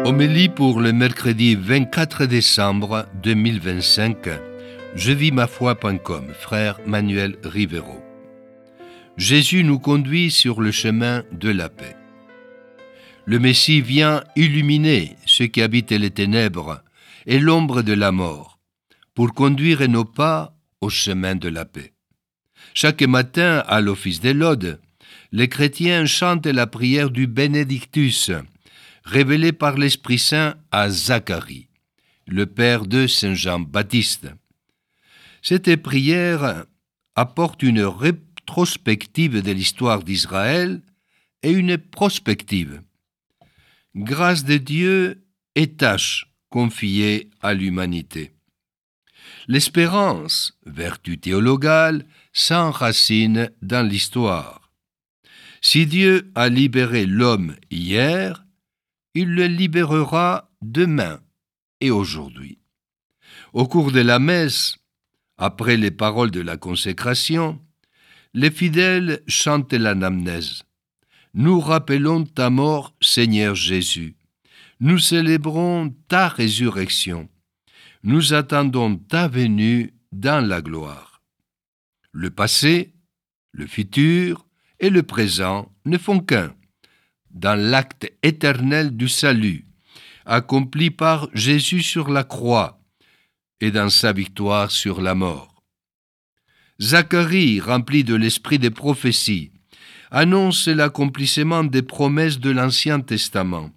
Homélie pour le mercredi 24 décembre 2025, jevimafoi.com, frère Manuel Rivero. Jésus nous conduit sur le chemin de la paix. Le Messie vient illuminer ceux qui habitent les ténèbres et l'ombre de la mort, pour conduire nos pas au chemin de la paix. Chaque matin, à l'office des laudes, les chrétiens chantent la prière du Benedictus, révélée par l'Esprit Saint à Zacharie, le père de Saint Jean-Baptiste. Cette prière apporte une rétrospective de l'histoire d'Israël et une prospective. Grâce de Dieu et tâche confiée à l'humanité. L'espérance, vertu théologale, s'enracine dans l'histoire. Si Dieu a libéré l'homme hier, il le libérera demain et aujourd'hui. Au cours de la messe, après les paroles de la consécration, les fidèles chantent l'anamnèse. Nous rappelons ta mort, Seigneur Jésus. Nous célébrons ta résurrection. Nous attendons ta venue dans la gloire. Le passé, le futur et le présent ne font qu'un dans l'acte éternel du salut, accompli par Jésus sur la croix et dans sa victoire sur la mort. Zacharie, rempli de l'esprit des prophéties, annonce l'accomplissement des promesses de l'Ancien Testament.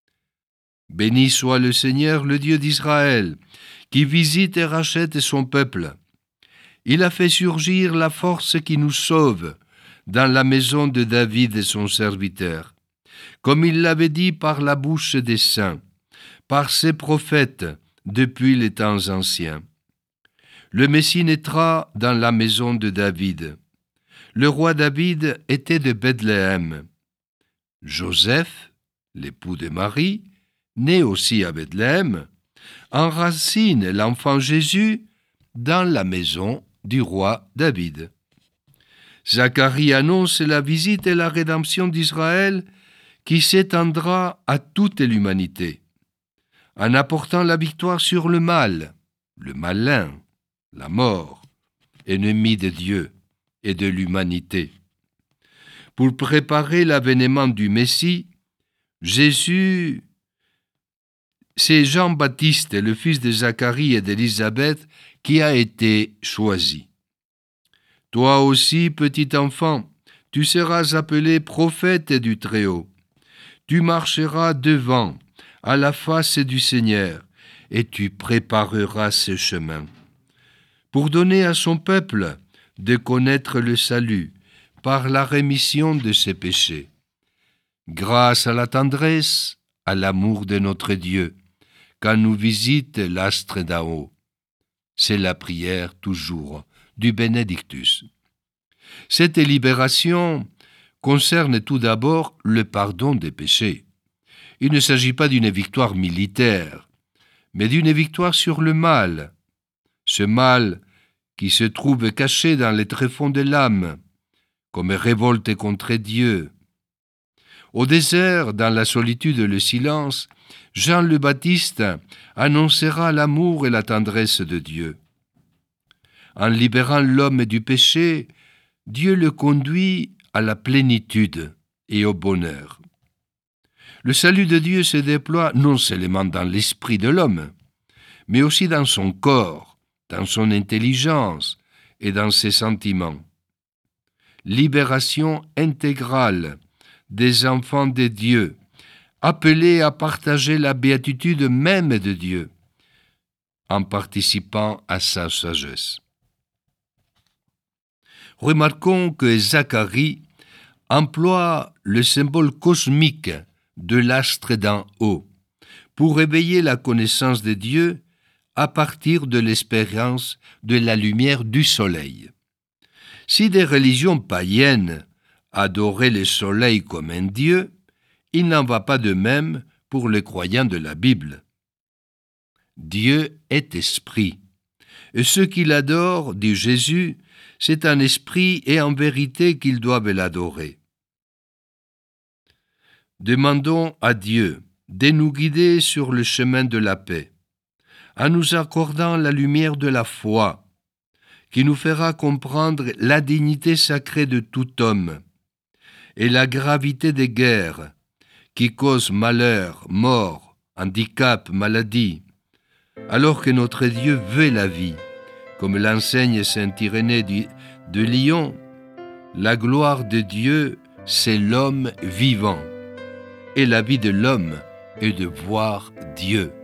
Béni soit le Seigneur, le Dieu d'Israël, qui visite et rachète son peuple. Il a fait surgir la force qui nous sauve dans la maison de David et son serviteur, comme il l'avait dit par la bouche des saints, par ses prophètes depuis les temps anciens. Le Messie naîtra dans la maison de David. Le roi David était de Bethléem. Joseph, l'époux de Marie, né aussi à Bethléem, enracine l'enfant Jésus dans la maison du roi David. Zacharie annonce la visite et la rédemption d'Israël qui s'étendra à toute l'humanité, en apportant la victoire sur le mal, le malin, la mort, ennemi de Dieu et de l'humanité. Pour préparer l'avènement du Messie, Jésus, c'est Jean-Baptiste, le fils de Zacharie et d'Élisabeth, qui a été choisi. Toi aussi, petit enfant, tu seras appelé prophète du Très-Haut. Tu marcheras devant, à la face du Seigneur, et tu prépareras ses chemins, pour donner à son peuple de connaître le salut par la rémission de ses péchés. Grâce à la tendresse, à l'amour de notre Dieu, quand nous visite l'astre d'en haut. C'est la prière toujours du Benedictus. Cette libération concerne tout d'abord le pardon des péchés. Il ne s'agit pas d'une victoire militaire, mais d'une victoire sur le mal. Ce mal qui se trouve caché dans les tréfonds de l'âme, comme révolte contre Dieu. Au désert, dans la solitude et le silence, Jean le Baptiste annoncera l'amour et la tendresse de Dieu. En libérant l'homme du péché, Dieu le conduit à la plénitude et au bonheur. Le salut de Dieu se déploie non seulement dans l'esprit de l'homme, mais aussi dans son corps, dans son intelligence et dans ses sentiments. Libération intégrale des enfants de Dieu, appelés à partager la béatitude même de Dieu, en participant à sa sagesse. Remarquons que Zacharie emploie le symbole cosmique de l'astre d'en haut pour éveiller la connaissance de Dieu à partir de l'expérience de la lumière du soleil. Si des religions païennes adoraient le soleil comme un dieu, il n'en va pas de même pour les croyants de la Bible. Dieu est esprit, et ceux qui l'adorent, dit Jésus, c'est en esprit et en vérité qu'ils doivent l'adorer. Demandons à Dieu de nous guider sur le chemin de la paix, en nous accordant la lumière de la foi, qui nous fera comprendre la dignité sacrée de tout homme et la gravité des guerres qui causent malheur, mort, handicap, maladie, alors que notre Dieu veut la vie. Comme l'enseigne saint Irénée de Lyon, la gloire de Dieu, c'est l'homme vivant, et la vie de l'homme est de voir Dieu.